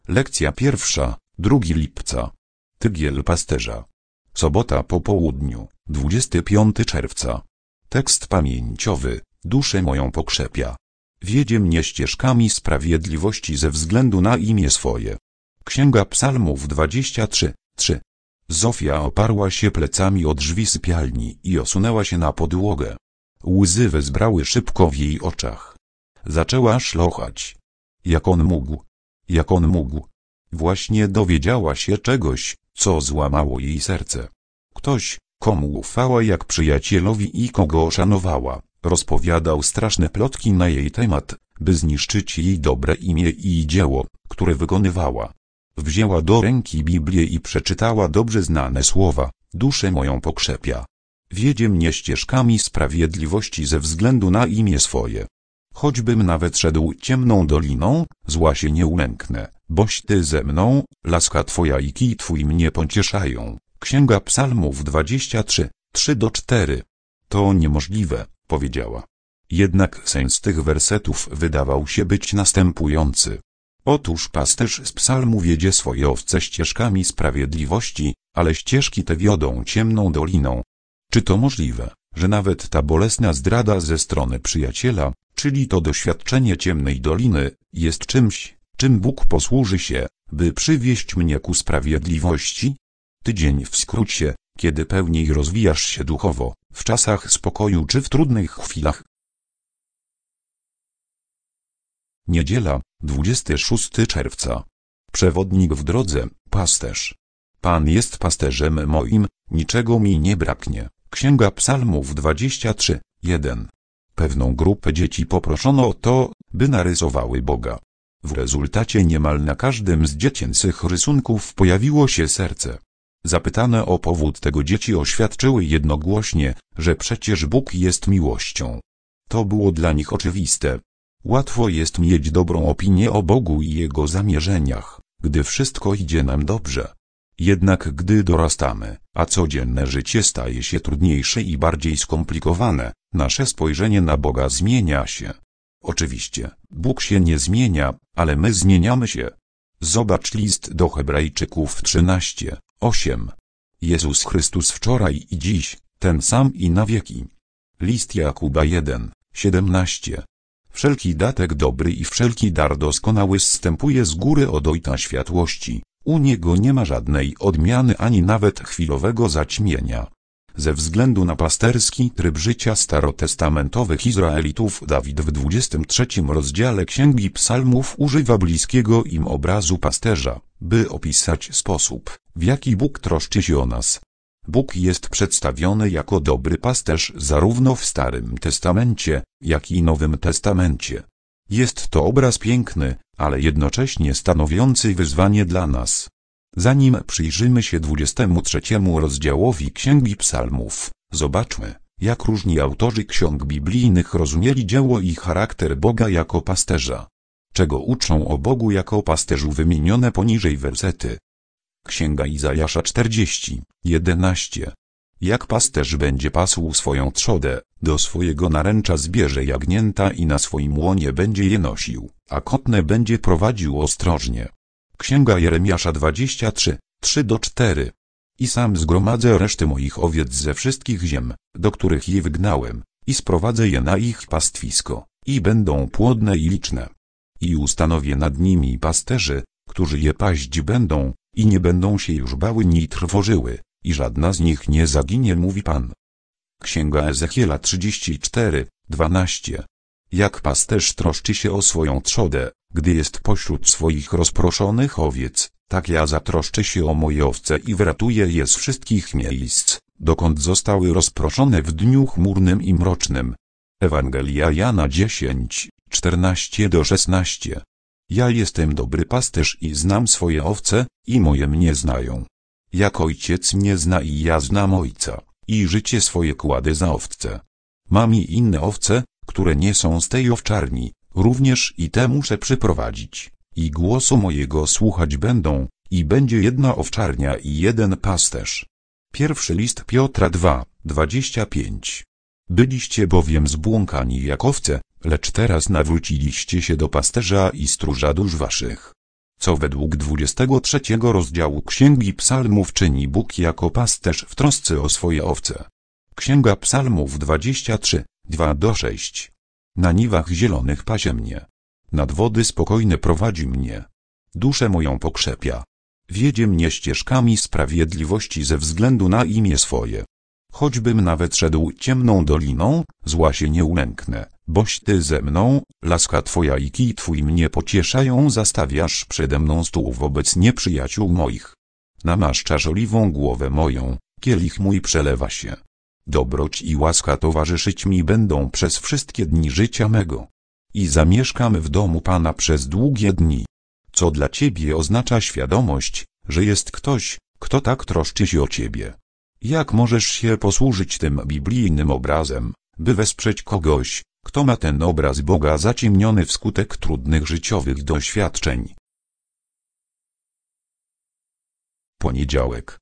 Lekcja pierwsza, 2 lipca. Tygiel pasterza. Sobota po południu, 25 czerwca. Tekst pamięciowy, duszę moją pokrzepia. Wiedzie mnie ścieżkami sprawiedliwości ze względu na imię swoje. Księga Psalmów 23:3. Zofia oparła się plecami o drzwi sypialni i osunęła się na podłogę. Łzy wezbrały szybko w jej oczach. Zaczęła szlochać. Jak on mógł? Jak on mógł? Właśnie dowiedziała się czegoś, co złamało jej serce. Ktoś, komu ufała jak przyjacielowi i kogo szanowała, rozpowiadał straszne plotki na jej temat, by zniszczyć jej dobre imię i dzieło, które wykonywała. Wzięła do ręki Biblię i przeczytała dobrze znane słowa: duszę moją pokrzepia. Wiedzie mnie ścieżkami sprawiedliwości ze względu na imię swoje. Choćbym nawet szedł ciemną doliną, zła się nie ulęknę, boś Ty ze mną, łaska Twoja i kij Twój mnie pocieszają. Księga Psalmów 23:3-4. To niemożliwe, powiedziała. Jednak sens tych wersetów wydawał się być następujący. Otóż pasterz z psalmu wiedzie swoje owce ścieżkami sprawiedliwości, ale ścieżki te wiodą ciemną doliną. Czy to możliwe, że nawet ta bolesna zdrada ze strony przyjaciela, czyli to doświadczenie ciemnej doliny, jest czymś, czym Bóg posłuży się, by przywieść mnie ku sprawiedliwości? Tydzień w skrócie, kiedy pełniej rozwijasz się duchowo, w czasach spokoju czy w trudnych chwilach. Niedziela, 26 czerwca. Przewodnik w drodze, pasterz. Pan jest pasterzem moim, niczego mi nie braknie. Księga Psalmów 23:1. Pewną grupę dzieci poproszono o to, by narysowały Boga. W rezultacie niemal na każdym z dziecięcych rysunków pojawiło się serce. Zapytane o powód tego dzieci oświadczyły jednogłośnie, że przecież Bóg jest miłością. To było dla nich oczywiste. Łatwo jest mieć dobrą opinię o Bogu i Jego zamierzeniach, gdy wszystko idzie nam dobrze. Jednak gdy dorastamy, a codzienne życie staje się trudniejsze i bardziej skomplikowane, nasze spojrzenie na Boga zmienia się. Oczywiście, Bóg się nie zmienia, ale my zmieniamy się. Zobacz list do Hebrajczyków 13:8. Jezus Chrystus wczoraj i dziś, ten sam i na wieki. List Jakuba 1:17. Wszelki datek dobry i wszelki dar doskonały zstępuje z góry od Ojca światłości. U Niego nie ma żadnej odmiany ani nawet chwilowego zaćmienia. Ze względu na pasterski tryb życia starotestamentowych Izraelitów Dawid w 23 rozdziale Księgi Psalmów używa bliskiego im obrazu pasterza, by opisać sposób, w jaki Bóg troszczy się o nas. Bóg jest przedstawiony jako dobry pasterz zarówno w Starym Testamencie, jak i Nowym Testamencie. Jest to obraz piękny, ale jednocześnie stanowiący wyzwanie dla nas. Zanim przyjrzymy się 23 rozdziałowi Księgi Psalmów, zobaczmy, jak różni autorzy ksiąg biblijnych rozumieli dzieło i charakter Boga jako pasterza. Czego uczą o Bogu jako pasterzu wymienione poniżej wersety. Księga Izajasza 40:11. Jak pasterz będzie pasł swoją trzodę, do swojego naręcza zbierze jagnięta i na swoim łonie będzie je nosił, a kotne będzie prowadził ostrożnie. Księga Jeremiasza 23:3-4. I sam zgromadzę resztę moich owiec ze wszystkich ziem, do których je wygnałem, i sprowadzę je na ich pastwisko, i będą płodne i liczne. I ustanowię nad nimi pasterzy, którzy je paść będą, i nie będą się już bały ni trwożyły, i żadna z nich nie zaginie, mówi Pan. Księga Ezechiela 34:12. Jak pasterz troszczy się o swoją trzodę, gdy jest pośród swoich rozproszonych owiec, tak ja zatroszczę się o moje owce i wyratuję je z wszystkich miejsc, dokąd zostały rozproszone w dniu chmurnym i mrocznym. Ewangelia Jana 10:14-16. Ja jestem dobry pasterz i znam swoje owce, i moje mnie znają. Jak ojciec mnie zna i ja znam ojca, i życie swoje kładę za owce. Mam i inne owce, które nie są z tej owczarni, również i te muszę przyprowadzić, i głosu mojego słuchać będą, i będzie jedna owczarnia i jeden pasterz. Pierwszy list Piotra 2:25. Byliście bowiem zbłąkani jak owce, lecz teraz nawróciliście się do pasterza i stróża dusz waszych. co według 23 rozdziału Księgi Psalmów czyni Bóg jako pasterz w trosce o swoje owce. Księga Psalmów 23, 2-6. Na niwach zielonych pasie mnie. Nad wody spokojne prowadzi mnie. Duszę moją pokrzepia. Wiedzie mnie ścieżkami sprawiedliwości ze względu na imię swoje. Choćbym nawet szedł ciemną doliną, zła się nie ulęknę, boś Ty ze mną, łaska Twoja i kij Twój mnie pocieszają, zastawiasz przede mną stół wobec nieprzyjaciół moich. Namaszczasz oliwą głowę moją, kielich mój przelewa się. Dobroć i łaska towarzyszyć mi będą przez wszystkie dni życia mego. I zamieszkam w domu Pana przez długie dni. Co dla Ciebie oznacza świadomość, że jest ktoś, kto tak troszczy się o Ciebie. Jak możesz się posłużyć tym biblijnym obrazem, by wesprzeć kogoś, kto ma ten obraz Boga zaciemniony wskutek trudnych życiowych doświadczeń? Poniedziałek,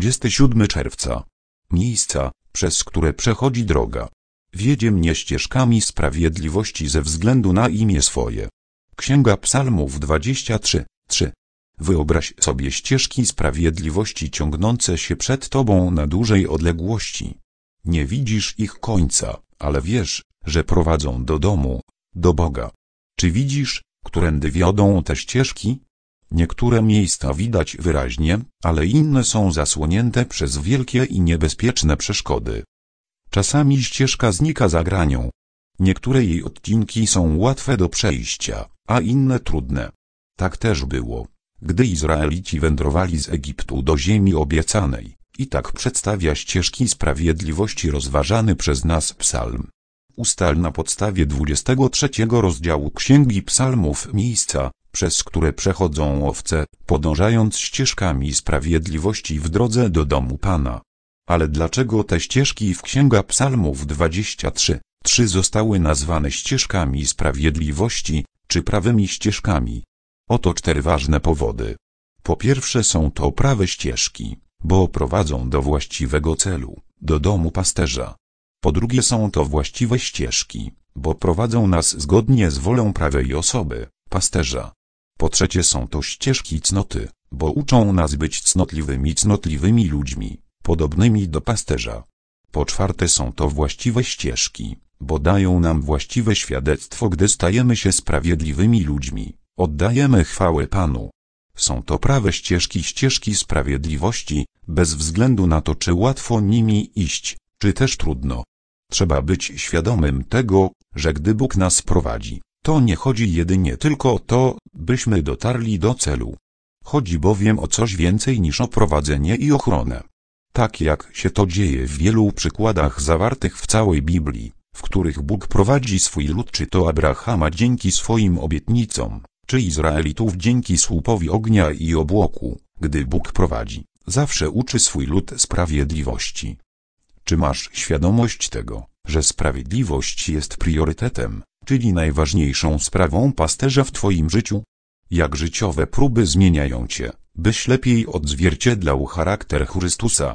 27 czerwca. Miejsca, przez które przechodzi droga. Wiedzie mnie ścieżkami sprawiedliwości ze względu na imię swoje. Księga Psalmów 23, 3. Wyobraź sobie ścieżki sprawiedliwości ciągnące się przed Tobą na dużej odległości. Nie widzisz ich końca, ale wiesz, że prowadzą do domu, do Boga. Czy widzisz, którędy wiodą te ścieżki? Niektóre miejsca widać wyraźnie, ale inne są zasłonięte przez wielkie i niebezpieczne przeszkody. Czasami ścieżka znika za granią. Niektóre jej odcinki są łatwe do przejścia, a inne trudne. Tak też było, gdy Izraelici wędrowali z Egiptu do ziemi obiecanej. I tak przedstawia ścieżki sprawiedliwości rozważany przez nas psalm. Ustal na podstawie 23 rozdziału Księgi Psalmów miejsca, przez które przechodzą owce, podążając ścieżkami sprawiedliwości w drodze do domu Pana. Ale dlaczego te ścieżki w Księga Psalmów 23, 3 zostały nazwane ścieżkami sprawiedliwości, czy prawymi ścieżkami? Oto 4 ważne powody. Po pierwsze są to prawe ścieżki, bo prowadzą do właściwego celu, do domu pasterza. Po drugie są to właściwe ścieżki, bo prowadzą nas zgodnie z wolą prawej osoby, pasterza. Po trzecie są to ścieżki cnoty, bo uczą nas być cnotliwymi ludźmi, podobnymi do pasterza. Po czwarte są to właściwe ścieżki, bo dają nam właściwe świadectwo, gdy stajemy się sprawiedliwymi ludźmi, oddajemy chwałę Panu. Są to prawe ścieżki sprawiedliwości, bez względu na to, czy łatwo nimi iść, czy też trudno. Trzeba być świadomym tego, że gdy Bóg nas prowadzi, to nie chodzi jedynie tylko o to, byśmy dotarli do celu. Chodzi bowiem o coś więcej niż o prowadzenie i ochronę. Tak jak się to dzieje w wielu przykładach zawartych w całej Biblii, w których Bóg prowadzi swój lud, czy to Abrahama dzięki swoim obietnicom, czy Izraelitów dzięki słupowi ognia i obłoku, gdy Bóg prowadzi, zawsze uczy swój lud sprawiedliwości. Czy masz świadomość tego, że sprawiedliwość jest priorytetem, czyli najważniejszą sprawą pasterza w Twoim życiu? Jak życiowe próby zmieniają Cię, byś lepiej odzwierciedlał charakter Chrystusa?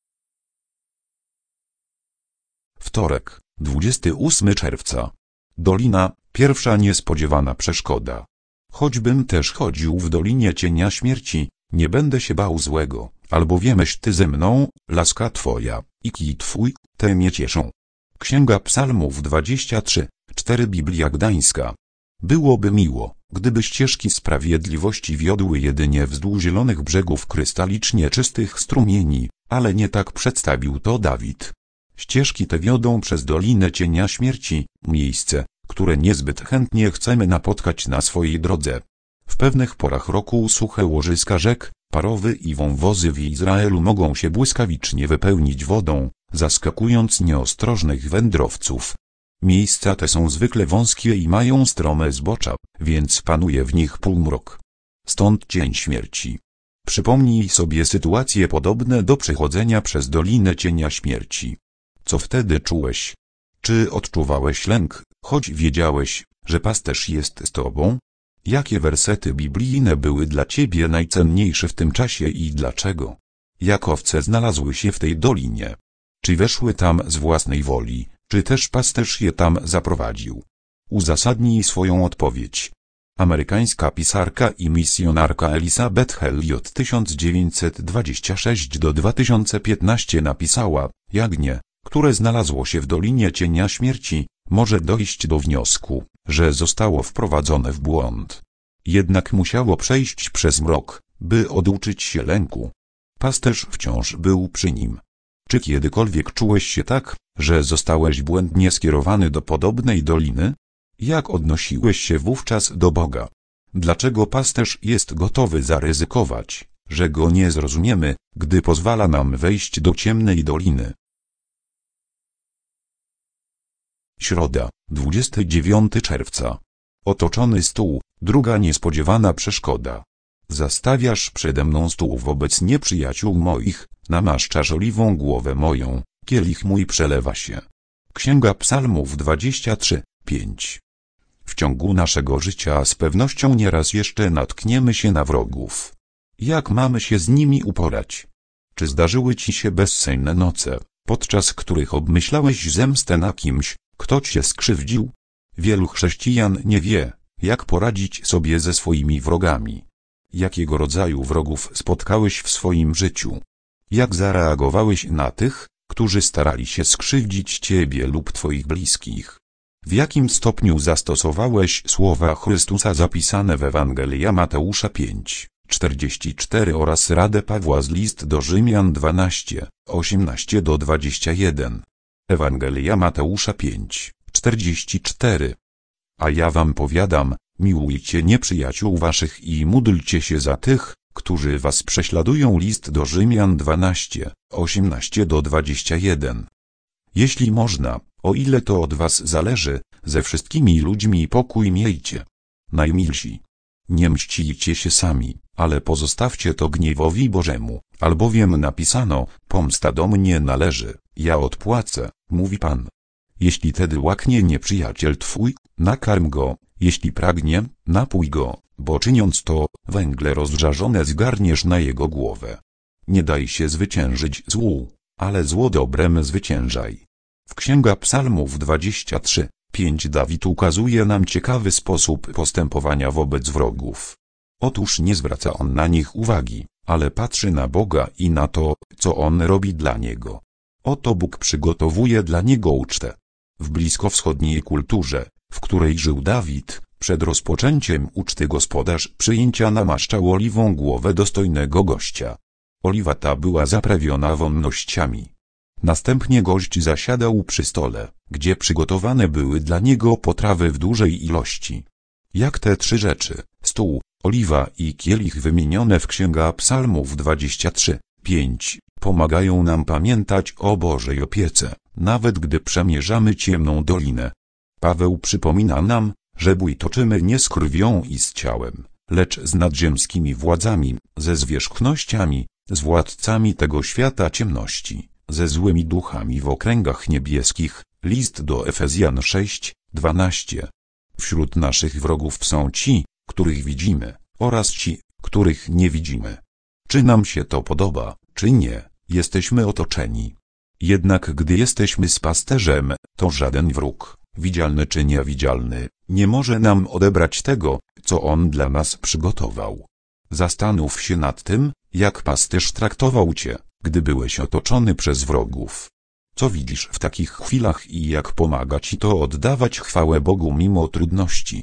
Wtorek, 28 czerwca. Dolina, pierwsza niespodziewana przeszkoda. Choćbym też chodził w dolinie cienia śmierci, nie będę się bał złego, albowiemeś Ty ze mną, łaska Twoja i kij Twój, te mnie cieszą. Księga Psalmów 23, 4 Biblia Gdańska. Byłoby miło, gdyby ścieżki sprawiedliwości wiodły jedynie wzdłuż zielonych brzegów krystalicznie czystych strumieni, ale nie tak przedstawił to Dawid. Ścieżki te wiodą przez dolinę cienia śmierci, miejsce, które niezbyt chętnie chcemy napotkać na swojej drodze. W pewnych porach roku suche łożyska rzek, parowy i wąwozy w Izraelu mogą się błyskawicznie wypełnić wodą, zaskakując nieostrożnych wędrowców. Miejsca te są zwykle wąskie i mają strome zbocza, więc panuje w nich półmrok. Stąd cień śmierci. Przypomnij sobie sytuacje podobne do przechodzenia przez dolinę cienia śmierci. Co wtedy czułeś? Czy odczuwałeś lęk, choć wiedziałeś, że pasterz jest z tobą? Jakie wersety biblijne były dla ciebie najcenniejsze w tym czasie i dlaczego? Jak owce znalazły się w tej dolinie? Czy weszły tam z własnej woli, czy też pasterz je tam zaprowadził? Uzasadnij swoją odpowiedź. Amerykańska pisarka i misjonarka Elizabeth Elliot 1926–2015 napisała: jagnię, które znalazło się w Dolinie Cienia Śmierci, może dojść do wniosku, że zostało wprowadzone w błąd. Jednak musiało przejść przez mrok, by oduczyć się lęku. Pasterz wciąż był przy nim. Czy kiedykolwiek czułeś się tak, że zostałeś błędnie skierowany do podobnej doliny? Jak odnosiłeś się wówczas do Boga? Dlaczego pasterz jest gotowy zaryzykować, że go nie zrozumiemy, gdy pozwala nam wejść do ciemnej doliny? Środa, 29 czerwca. Otoczony stół, druga niespodziewana przeszkoda. Zastawiasz przede mną stół wobec nieprzyjaciół moich, namaszczasz oliwą głowę moją, kielich mój przelewa się. Księga Psalmów 23:5. W ciągu naszego życia z pewnością nieraz jeszcze natkniemy się na wrogów. Jak mamy się z nimi uporać? Czy zdarzyły ci się bezsenne noce, podczas których obmyślałeś zemstę na kimś, kto cię skrzywdził? Wielu chrześcijan nie wie, jak poradzić sobie ze swoimi wrogami. Jakiego rodzaju wrogów spotkałeś w swoim życiu? Jak zareagowałeś na tych, którzy starali się skrzywdzić ciebie lub twoich bliskich? W jakim stopniu zastosowałeś słowa Chrystusa zapisane w Ewangelii Mateusza 5:44 oraz radę Pawła z list do Rzymian 12:18–21? Ewangelia Mateusza 5:44. A ja wam powiadam, miłujcie nieprzyjaciół waszych i módlcie się za tych, którzy was prześladują. List do Rzymian 12:18–21. Jeśli można, o ile to od was zależy, ze wszystkimi ludźmi pokój miejcie. Najmilsi, nie mścijcie się sami, ale pozostawcie to gniewowi Bożemu, albowiem napisano: pomsta do mnie należy, ja odpłacę, mówi Pan. Jeśli tedy łaknie nieprzyjaciel twój, nakarm go, jeśli pragnie, napój go, bo czyniąc to, węgle rozżarzone zgarniesz na jego głowę. Nie daj się zwyciężyć złu, ale zło dobrem zwyciężaj. W Księga Psalmów 23:5 Dawid ukazuje nam ciekawy sposób postępowania wobec wrogów. Otóż nie zwraca on na nich uwagi, ale patrzy na Boga i na to, co On robi dla niego. Oto Bóg przygotowuje dla niego ucztę. W bliskowschodniej kulturze, w której żył Dawid, przed rozpoczęciem uczty gospodarz przyjęcia namaszczał oliwą głowę dostojnego gościa. Oliwa ta była zaprawiona wonnościami. Następnie gość zasiadał przy stole, gdzie przygotowane były dla niego potrawy w dużej ilości. Jak te trzy rzeczy, stół, oliwa i kielich wymienione w Księga Psalmów 23:5, pomagają nam pamiętać o Bożej opiece, nawet gdy przemierzamy ciemną dolinę. Paweł przypomina nam, że bój toczymy nie z krwią i z ciałem, lecz z nadziemskimi władzami, ze zwierzchnościami, z władcami tego świata ciemności, ze złymi duchami w okręgach niebieskich. List do Efezjan 6:12. Wśród naszych wrogów są ci, których widzimy, oraz ci, których nie widzimy. Czy nam się to podoba, czy nie, jesteśmy otoczeni. Jednak gdy jesteśmy z pasterzem, to żaden wróg, widzialny czy niewidzialny, nie może nam odebrać tego, co on dla nas przygotował. Zastanów się nad tym, jak pasterz traktował cię, gdy byłeś otoczony przez wrogów. Co widzisz w takich chwilach i jak pomaga ci to oddawać chwałę Bogu mimo trudności?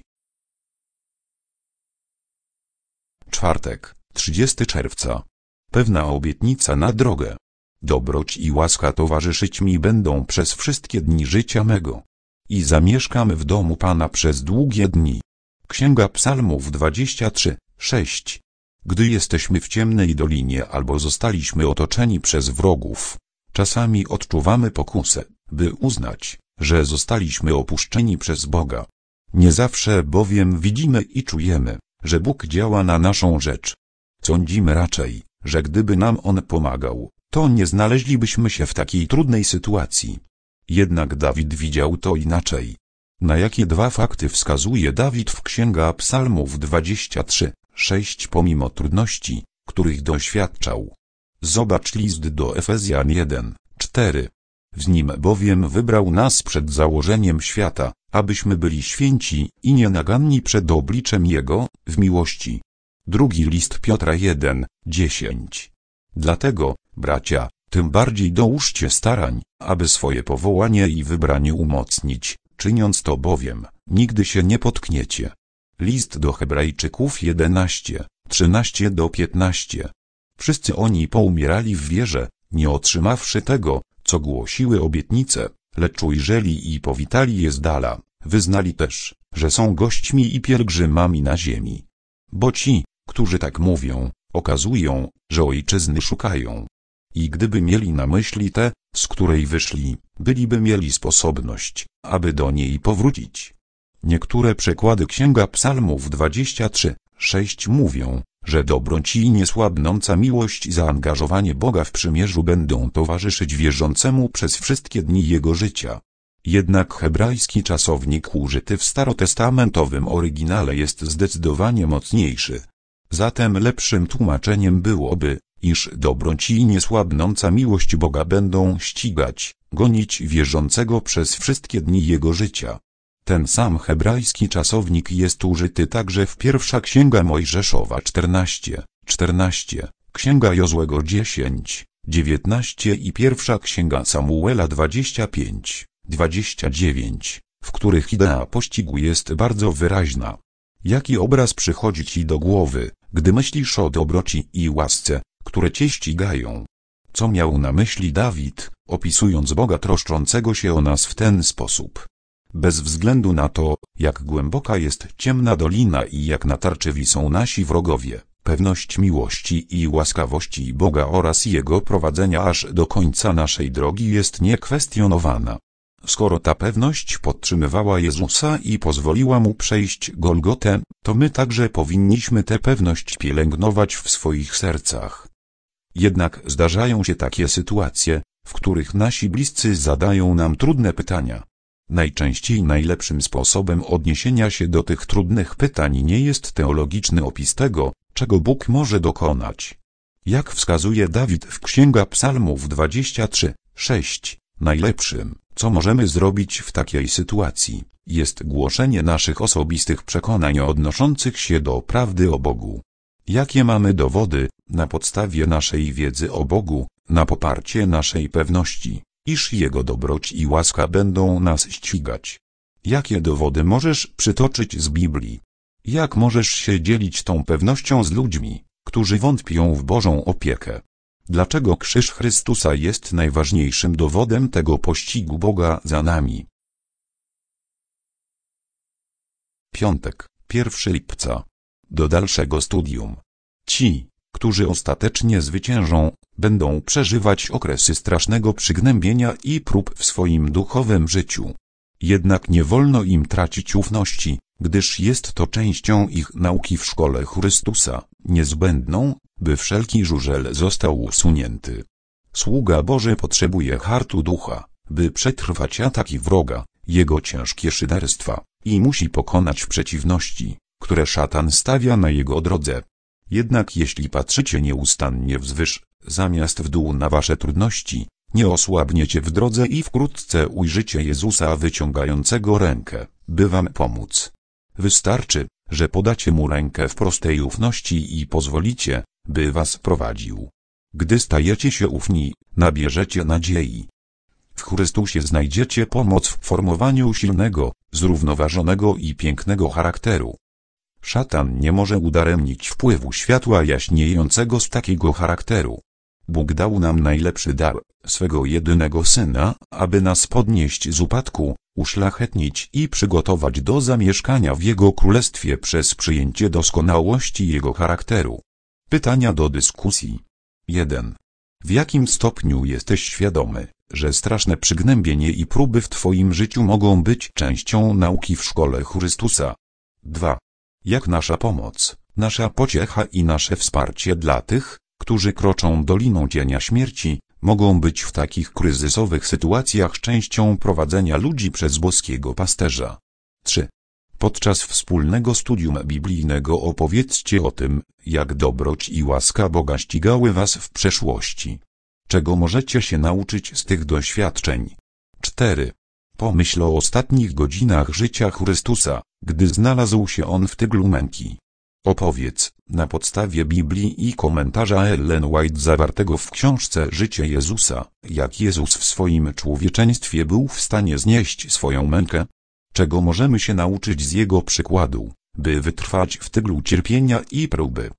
Czwartek, 30 czerwca. Pewna obietnica na drogę. Dobroć i łaska towarzyszyć mi będą przez wszystkie dni życia mego. I zamieszkam w domu Pana przez długie dni. Księga Psalmów 23:6. Gdy jesteśmy w ciemnej dolinie albo zostaliśmy otoczeni przez wrogów, czasami odczuwamy pokusę, by uznać, że zostaliśmy opuszczeni przez Boga. Nie zawsze bowiem widzimy i czujemy, że Bóg działa na naszą rzecz. Sądzimy raczej, że gdyby nam On pomagał, to nie znaleźlibyśmy się w takiej trudnej sytuacji. Jednak Dawid widział to inaczej. Na jakie dwa fakty wskazuje Dawid w Księga Psalmów 23:6 pomimo trudności, których doświadczał? Zobacz list do Efezjan 1:4. W nim bowiem wybrał nas przed założeniem świata, abyśmy byli święci i nienaganni przed obliczem Jego, w miłości. Drugi list Piotra 1:10. Dlatego, bracia, tym bardziej dołóżcie starań, aby swoje powołanie i wybranie umocnić, czyniąc to bowiem, nigdy się nie potkniecie. List do Hebrajczyków 11:13-15. Wszyscy oni poumierali w wierze, nie otrzymawszy tego, co głosiły obietnice, lecz ujrzeli i powitali je z dala, wyznali też, że są gośćmi i pielgrzymami na ziemi. Bo ci, którzy tak mówią, okazują, że ojczyzny szukają. I gdyby mieli na myśli tę, z której wyszli, byliby mieli sposobność, aby do niej powrócić. Niektóre przekłady Księga Psalmów 23:6 mówią, że dobroci i niesłabnąca miłość i zaangażowanie Boga w przymierzu będą towarzyszyć wierzącemu przez wszystkie dni jego życia. Jednak hebrajski czasownik użyty w starotestamentowym oryginale jest zdecydowanie mocniejszy. Zatem lepszym tłumaczeniem byłoby, iż dobroci i niesłabnąca miłość Boga będą ścigać, gonić wierzącego przez wszystkie dni jego życia. Ten sam hebrajski czasownik jest użyty także w pierwsza Księga Mojżeszowa 14:14, Księga Jozłego 10:19 i pierwsza Księga Samuela 25:29, w których idea pościgu jest bardzo wyraźna. Jaki obraz przychodzi ci do głowy, gdy myślisz o dobroci i łasce, które cię ścigają? Co miał na myśli Dawid, opisując Boga troszczącego się o nas w ten sposób? Bez względu na to, jak głęboka jest ciemna dolina i jak natarczywi są nasi wrogowie, pewność miłości i łaskawości Boga oraz Jego prowadzenia aż do końca naszej drogi jest niekwestionowana. Skoro ta pewność podtrzymywała Jezusa i pozwoliła Mu przejść Golgotę, to my także powinniśmy tę pewność pielęgnować w swoich sercach. Jednak zdarzają się takie sytuacje, w których nasi bliscy zadają nam trudne pytania. Najczęściej najlepszym sposobem odniesienia się do tych trudnych pytań nie jest teologiczny opis tego, czego Bóg może dokonać. Jak wskazuje Dawid w Księga Psalmów 23:6, najlepszym, co możemy zrobić w takiej sytuacji, jest głoszenie naszych osobistych przekonań odnoszących się do prawdy o Bogu. Jakie mamy dowody, na podstawie naszej wiedzy o Bogu, na poparcie naszej pewności, iż Jego dobroć i łaska będą nas ścigać? Jakie dowody możesz przytoczyć z Biblii? Jak możesz się dzielić tą pewnością z ludźmi, którzy wątpią w Bożą opiekę? Dlaczego krzyż Chrystusa jest najważniejszym dowodem tego pościgu Boga za nami? Piątek, 1 lipca. Do dalszego studium. Ci, którzy ostatecznie zwyciężą, będą przeżywać okresy strasznego przygnębienia i prób w swoim duchowym życiu. Jednak nie wolno im tracić ufności, gdyż jest to częścią ich nauki w szkole Chrystusa, niezbędną, by wszelki żużel został usunięty. Sługa Boży potrzebuje hartu ducha, by przetrwać ataki wroga, jego ciężkie szyderstwa, i musi pokonać przeciwności, które szatan stawia na jego drodze. Jednak jeśli patrzycie nieustannie wzwyż, zamiast w dół na wasze trudności, nie osłabniecie w drodze i wkrótce ujrzycie Jezusa wyciągającego rękę, by wam pomóc. Wystarczy, że podacie Mu rękę w prostej ufności i pozwolicie, by was prowadził. Gdy stajecie się ufni, nabierzecie nadziei. W Chrystusie znajdziecie pomoc w formowaniu silnego, zrównoważonego i pięknego charakteru. Szatan nie może udaremnić wpływu światła jaśniejącego z takiego charakteru. Bóg dał nam najlepszy dar, swego jedynego Syna, aby nas podnieść z upadku, uszlachetnić i przygotować do zamieszkania w Jego Królestwie przez przyjęcie doskonałości Jego charakteru. Pytania do dyskusji. 1. W jakim stopniu jesteś świadomy, że straszne przygnębienie i próby w Twoim życiu mogą być częścią nauki w szkole Chrystusa? 2. Jak nasza pomoc, nasza pociecha i nasze wsparcie dla tych, którzy kroczą doliną cienia śmierci, mogą być w takich kryzysowych sytuacjach częścią prowadzenia ludzi przez boskiego pasterza? 3. Podczas wspólnego studium biblijnego opowiedzcie o tym, jak dobroć i łaska Boga ścigały was w przeszłości. Czego możecie się nauczyć z tych doświadczeń? 4. Pomyśl o ostatnich godzinach życia Chrystusa, gdy znalazł się on w tyglu męki. Opowiedz, na podstawie Biblii i komentarza Ellen White zawartego w książce Życie Jezusa, jak Jezus w swoim człowieczeństwie był w stanie znieść swoją mękę. Czego możemy się nauczyć z Jego przykładu, by wytrwać w tyglu cierpienia i próby.